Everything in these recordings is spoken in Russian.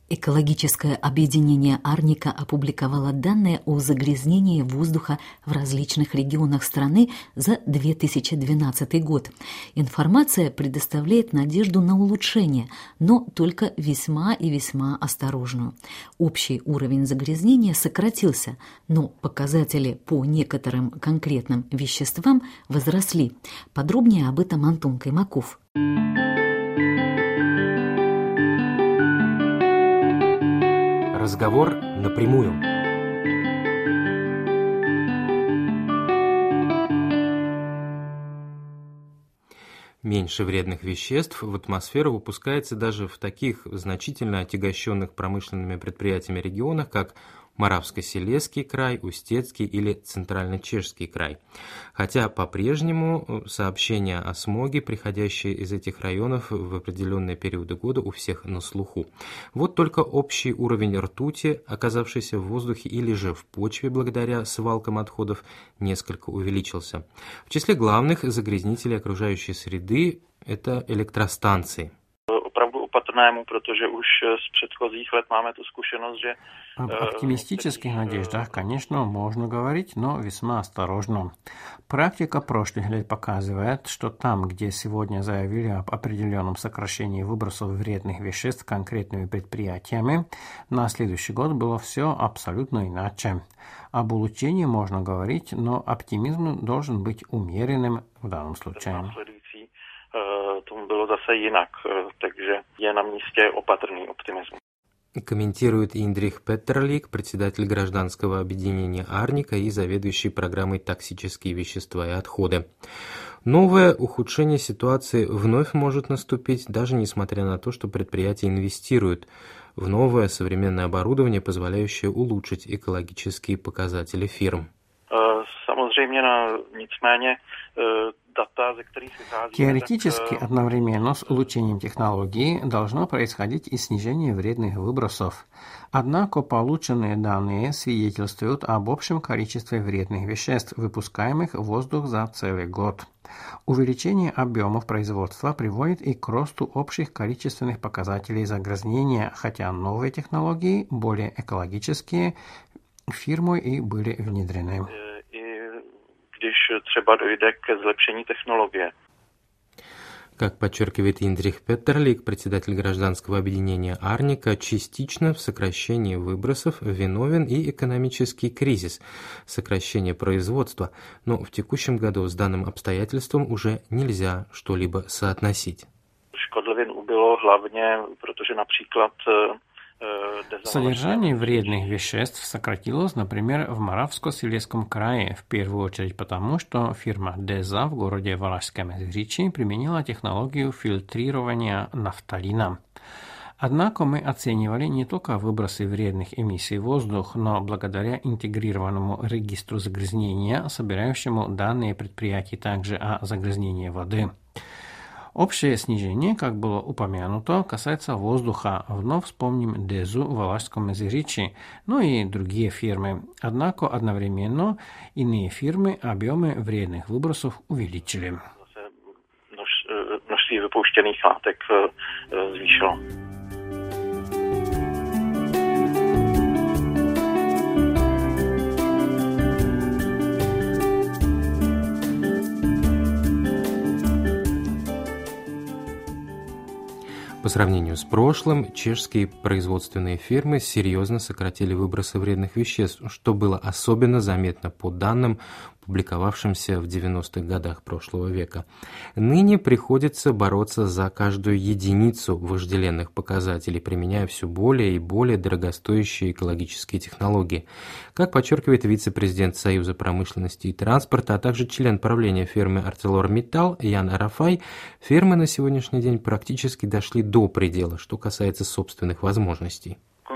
Экологическое объединение Арника опубликовало данные о загрязнении воздуха в различных регионах страны за 2012 год. Информация предоставляет надежду на улучшение, но только весьма и весьма осторожную. Общий уровень загрязнения сократился, но показатели по некоторым конкретным веществам возросли. Подробнее об этом Антон Каймаков. Разговор напрямую. Меньше вредных веществ в атмосферу выпускается даже в таких значительно отягощенных промышленными предприятиями регионах, как Моравско-Силезский край, Устецкий или Центрально-Чешский край. Хотя по-прежнему сообщения о смоге, приходящие из этих районов в определенные периоды года, у всех на слуху. Вот только общий уровень ртути, оказавшийся в воздухе или же в почве благодаря свалкам отходов, несколько увеличился. В числе главных загрязнителей окружающей среды это электростанции. Protože už z předchozích let máme tu zkušenost, že... Об оптимистических надеждах, конечно, можно говорить, но весьма осторожно. Практика прошлых лет показывает, что там, где сегодня заявили об определенном сокращении выбросов вредных веществ конкретными предприятиями, на следующий год было все абсолютно иначе. Об улучшении можно говорить, но оптимизм должен быть умеренным в данном случае. Tomu bylo zase jinak, takže je na místě opatrný optimismus. Комментирует Индрих Петтерлик, председатель гражданского объединения Арника и заведующий программой «Токсические вещества и отходы». Новое ухудшение ситуации вновь может наступить, даже несмотря на то, что предприятия инвестируют в новое современное оборудование, позволяющее улучшить экологические показатели фирм. Теоретически одновременно с улучшением технологий должно происходить и снижение вредных выбросов. Однако полученные данные свидетельствуют об общем количестве вредных веществ, выпускаемых в воздух за целый год. Увеличение объемов производства приводит и к росту общих количественных показателей загрязнения, хотя новые технологии, более экологические, фирмой и были внедрены. Když třeba dojde ke zlepšení technologie. Как подчеркивает Индрих Петтерлик, председатель гражданского объединения Арника, частично в сокращении выбросов виновен и экономический кризис, сокращение производства, но в текущем году с данным обстоятельством уже нельзя что-либо соотносить. Škodlivin ubylo hlavně, protože například Содержание вредных веществ сократилось, например, в Моравско-Силезском крае, в первую очередь потому, что фирма Деза в городе Valašské Meziříčí применила технологию фильтрирования нафталина. Однако мы оценивали не только выбросы вредных эмиссий в воздух, но благодаря интегрированному регистру загрязнения, собирающему данные предприятий также о загрязнении воды. Общее снижение, как было упомянуто, касается воздуха. Вновь вспомним Дезу в Valašskom Meziříčí, но и другие фирмы. Однако одновременно иные фирмы объемы вредных выбросов увеличили. Množství vypouštěných látek zvýšilo. По сравнению с прошлым, чешские производственные фирмы серьезно сократили выбросы вредных веществ, что было особенно заметно по данным, публиковавшимся в 90-х годах прошлого века. Ныне приходится бороться за каждую единицу вожделенных показателей, применяя все более и более дорогостоящие экологические технологии. Как подчеркивает вице-президент Союза промышленности и транспорта, а также член правления фирмы ArcelorMittal Ян Арафай, фирмы на сегодняшний день практически дошли до предела, что касается собственных возможностей.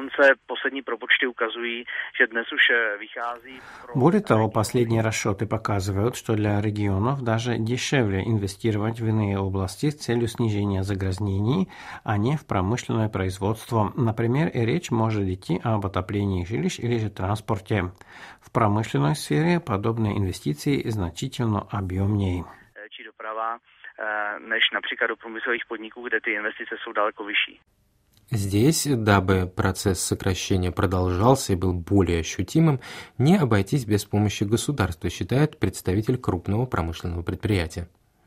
Более того, последние расчеты показывают, что для регионов даже дешевле инвестировать в иные области с целью снижения загрязнений, а не в промышленное производство. Например, речь может идти об отоплении жилищ или же транспорте. В промышленной сфере подобные инвестиции значительно объемнее. Než například do průmyslových podniků, kde ty investice jsou daleko vyšší. Здесь, дабы процесс сокращения продолжался и был более ощутимым, не обойтись без помощи государства, считает представитель крупного промышленного предприятия.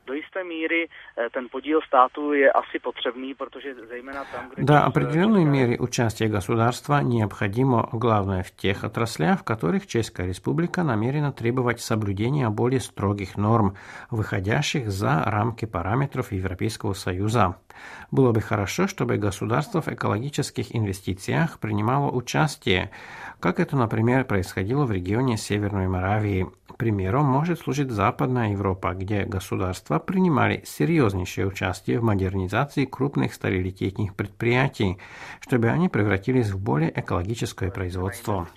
До определенной меры участие государства необходимо, главное, в тех отраслях, в которых Чешская Республика намерена требовать соблюдения более строгих норм, выходящих за рамки параметров Европейского Союза. Было бы хорошо, чтобы государство в экологических инвестициях принимало участие, как это, например, происходило в регионе Северной Моравии. Примером может служить Западная Европа, где государства принимали серьезнейшее участие в модернизации крупных сталелитейных предприятий, чтобы они превратились в более экологическое производство.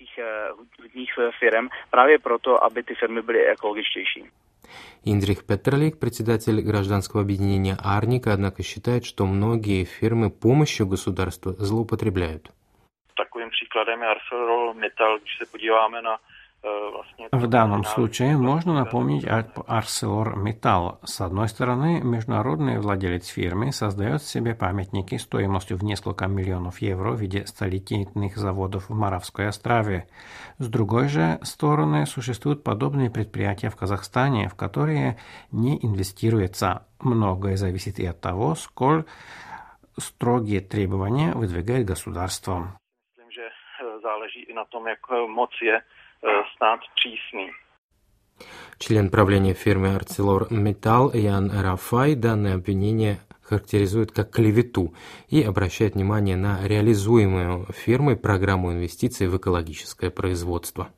Индрих Петерлик, председатель гражданского объединения «Арника», однако считает, что многие фирмы помощью государства злоупотребляют. Takovým příkladem je ArcelorMittal, když se podíváme na В данном случае можно напомнить ArcelorMittal. С одной стороны, международный владелец фирмы создает себе памятники стоимостью в несколько миллионов евро в виде сталелитейных заводов в Моравской Острове. С другой же стороны, существуют подобные предприятия в Казахстане, в которые не инвестируется. Многое зависит и от того, сколь строгие требования выдвигает государство. Myslím, že záleží i na tom, jak moc je stát přísný. Член правления фирмы ArcelorMittal Ян Рафай данное обвинение характеризует как клевету и обращает внимание на реализуемую фирмой программу инвестиций в экологическое производство.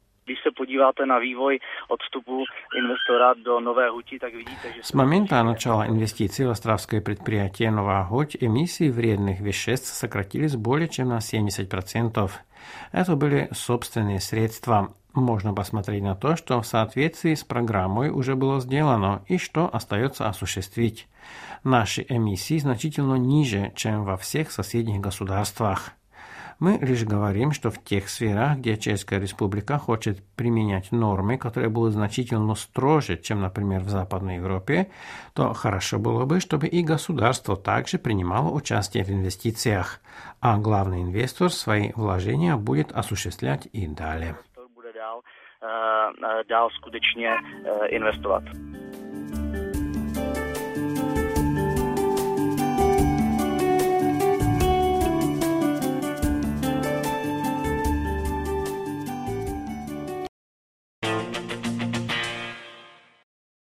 С момента начала инвестиций в островское предприятие «Новая Хуть» эмиссии вредных веществ сократились более чем на 70%. Это были собственные средства. Можно посмотреть на то, что в соответствии с программой уже было сделано и что остается осуществить. Наши эмиссии значительно ниже, чем во всех соседних государствах. Мы лишь говорим, что в тех сферах, где Чешская Республика хочет применять нормы, которые будут значительно строже, чем, например, в Западной Европе, то хорошо было бы, чтобы и государство также принимало участие в инвестициях, а главный инвестор свои вложения будет осуществлять и далее. Dál skutečně investovat.